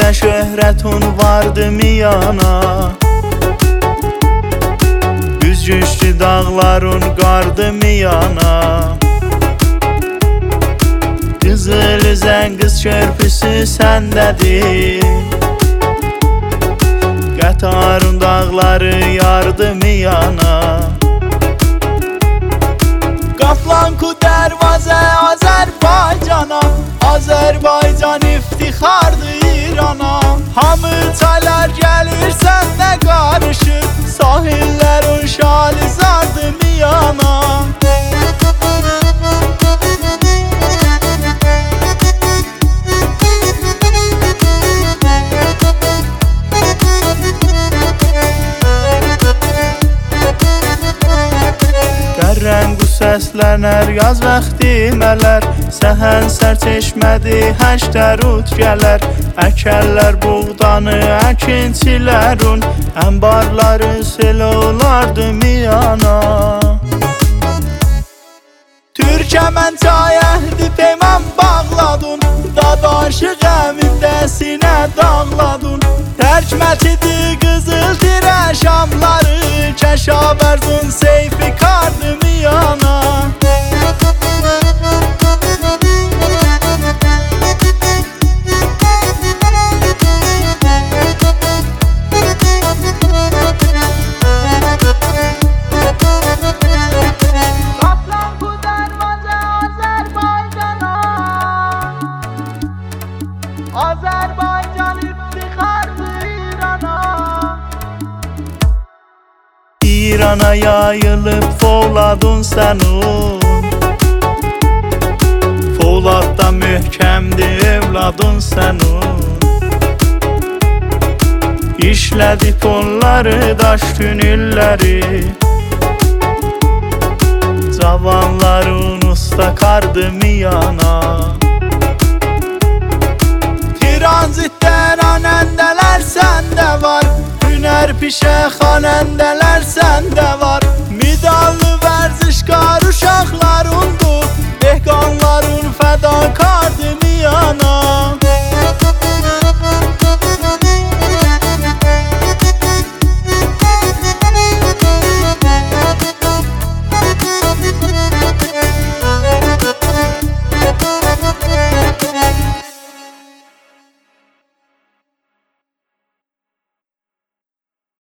Görsən şöhrətun vardı miyana, güzgüşlü dağların qardı miyana. Qızıl üzən qız körpüsü səndədir, Qətarın dağları yardı miyana. Qaflanku dərvazə Azərbaycana, Azərbaycan iftixardır İrana. Hamı çaylar gəlir səndə qarışır, sahillərin şali zardı miyana. Rəngu səslənər yaz vaxtı mələr, səhən sərçeşmədi həşdər ut gələr. Əkərlər buğdanı əkinçilərin, ənbarları sel olardı miyana. Türkəmən çay əhdi peyman bağladın, dadaşı qəmində sinə dağladın. Tərkmətidir qızıl dirə şamları, Kəşabərzun seyfi qardı miyana. Azərbaycan iftixardır İrana. İrana yayılıb fovladın sənin, Fovladda möhkəmdir evladın sənin. İşlədib onları daş tünilləri, Cavanların usta qardı miyana. Tranzitdən anəndələr səndə var, Hünər pişə xanəndələr səndə var.